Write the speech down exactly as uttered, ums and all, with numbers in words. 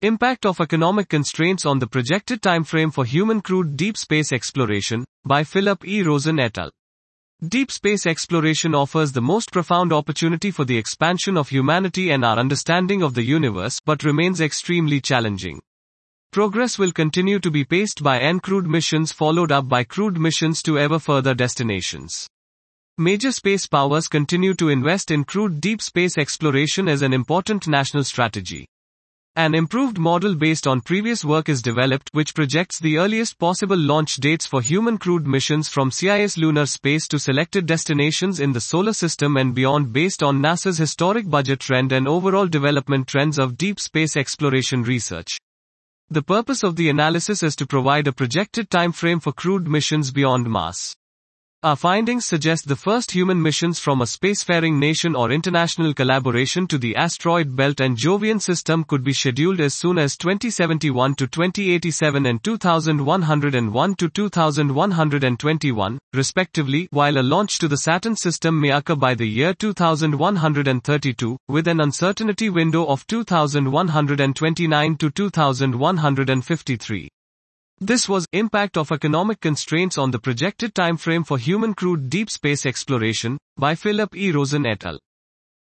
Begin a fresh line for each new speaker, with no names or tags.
Impact of Economic Constraints on the Projected Timeframe for Human Crewed Deep Space Exploration, by Philip E. Rosen et al. Deep space exploration offers the most profound opportunity for the expansion of humanity and our understanding of the universe, but remains extremely challenging. Progress will continue to be paced by uncrewed missions followed up by crewed missions to ever further destinations. Major space powers continue to invest in crewed deep space exploration as an important national strategy. An improved model based on previous work is developed, which projects the earliest possible launch dates for human crewed missions from C I S lunar space to selected destinations in the solar system and beyond based on NASA's historic budget trend and overall development trends of deep space exploration research. The purpose of the analysis is to provide a projected time frame for crewed missions beyond Mars. Our findings suggest the first human missions from a spacefaring nation or international collaboration to the asteroid belt and Jovian system could be scheduled as soon as twenty seventy-one to twenty eighty-seven and two thousand one hundred one to two thousand one hundred twenty-one, respectively, while a launch to the Saturn system may occur by the year two thousand one hundred thirty-two, with an uncertainty window of two thousand one hundred twenty-nine to two thousand one hundred fifty-three. This was Impact of Economic Constraints on the Projected Timeframe for Human Crewed Deep Space Exploration, by Philip E. Rosen et al.